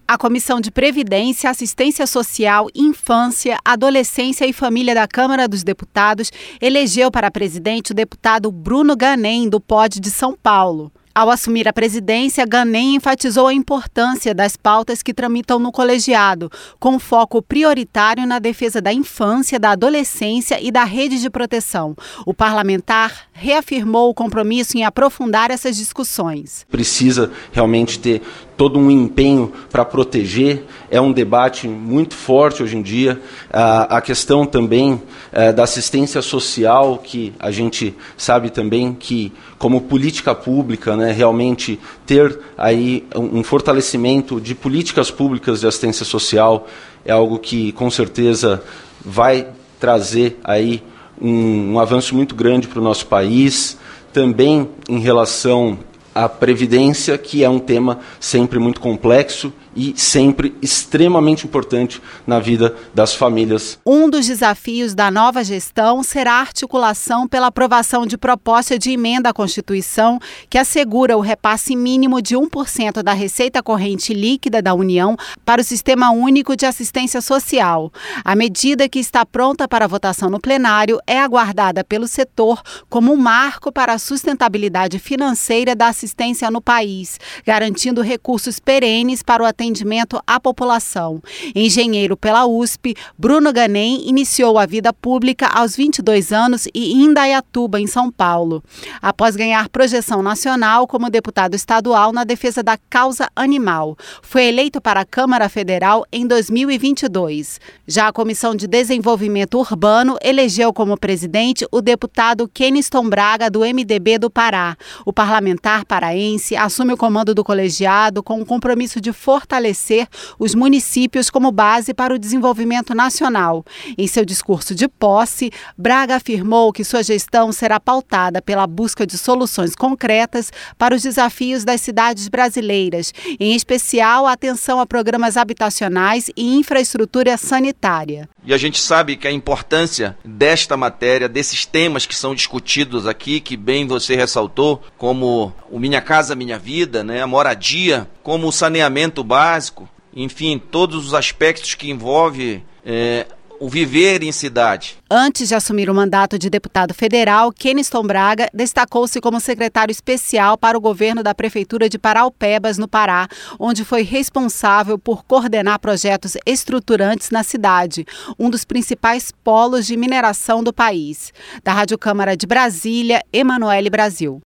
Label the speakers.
Speaker 1: A Comissão de Previdência, Assistência Social, Infância, Adolescência e Família da Câmara dos Deputados elegeu para presidente o deputado Bruno Ganem, do POD de São Paulo. Ao assumir a presidência, Ganem enfatizou a importância das pautas que tramitam no colegiado, com foco prioritário na defesa da infância, da adolescência e da rede de proteção. O parlamentar reafirmou o compromisso em aprofundar essas discussões.
Speaker 2: Precisa realmente ter todo um empenho para proteger, é um debate muito forte hoje em dia. A questão também da assistência social, que a gente sabe também que, como política pública, realmente ter aí um fortalecimento de políticas públicas de assistência social é algo que, com certeza, vai trazer aí um avanço muito grande para o nosso país. Também em relação à Previdência, que é um tema sempre muito complexo e sempre extremamente importante na vida das famílias.
Speaker 1: Um dos desafios da nova gestão será a articulação pela aprovação de proposta de emenda à Constituição que assegura o repasse mínimo de 1% da receita corrente líquida da União para o Sistema Único de Assistência Social. A medida, que está pronta para votação no plenário, é aguardada pelo setor como um marco para a sustentabilidade financeira da assistência no país, garantindo recursos perenes para o atendimento à população. Engenheiro pela USP, Bruno Ganem iniciou a vida pública aos 22 anos em Indaiatuba, em São Paulo, após ganhar projeção nacional como deputado estadual na defesa da causa animal. Foi eleito para a Câmara Federal em 2022. Já a Comissão de Desenvolvimento Urbano elegeu como presidente o deputado Keniston Braga, do MDB do Pará. O parlamentar paraense assume o comando do colegiado com o compromisso de fortalecer os municípios como base para o desenvolvimento nacional. Em seu discurso de posse, Braga afirmou que sua gestão será pautada pela busca de soluções concretas para os desafios das cidades brasileiras, em especial a atenção a programas habitacionais e infraestrutura sanitária.
Speaker 3: E a gente sabe que a importância desta matéria, desses temas que são discutidos aqui, que bem você ressaltou, como o Minha Casa Minha Vida, a moradia, como o saneamento básico, enfim, todos os aspectos que envolvem o viver em cidade.
Speaker 1: Antes de assumir o mandato de deputado federal, Keniston Braga destacou-se como secretário especial para o governo da Prefeitura de Paraupebas, no Pará, onde foi responsável por coordenar projetos estruturantes na cidade, um dos principais polos de mineração do país. Da Rádio Câmara de Brasília, Emanuele Brasil.